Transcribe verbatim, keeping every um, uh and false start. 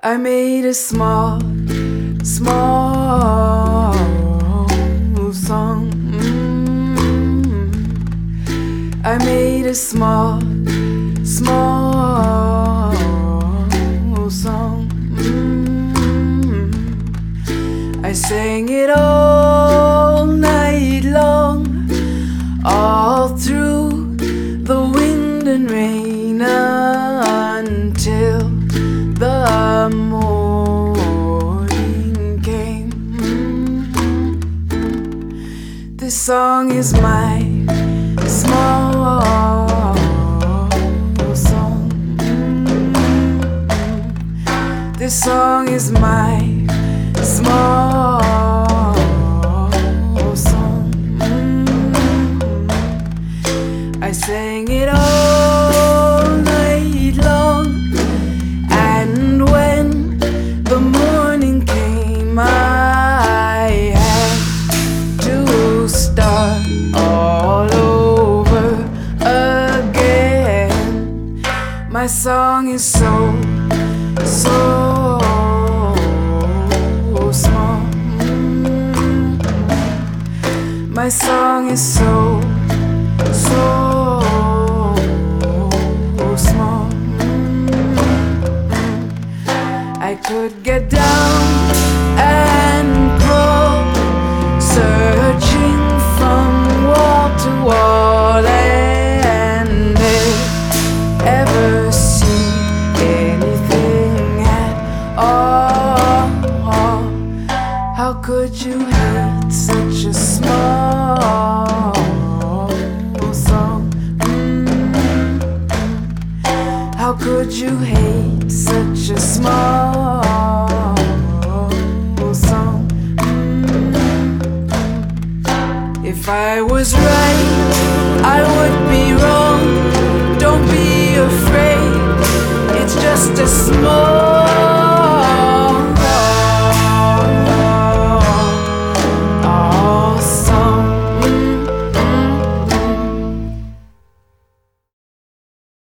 I made a small, small song. Mm-hmm. I made a small, small song. Mm-hmm. I sang it all night long, all through the wind and rain, until the morning came. Mm-hmm. This song is my small song. Mm-hmm. This song is my small song. Mm-hmm. I sang it all night long, and when the morning came, I had to start all over again. My song is so, so small. Mm-hmm. My song is so, so small. Mm-hmm. I could get down and crawl, searching from wall to wall, and ever see anything at all. How could you hate such a small song? Mm-hmm. How could you hate such a small song? Mm-hmm. If I was right, I would be wrong. Don't be afraid, it's just a small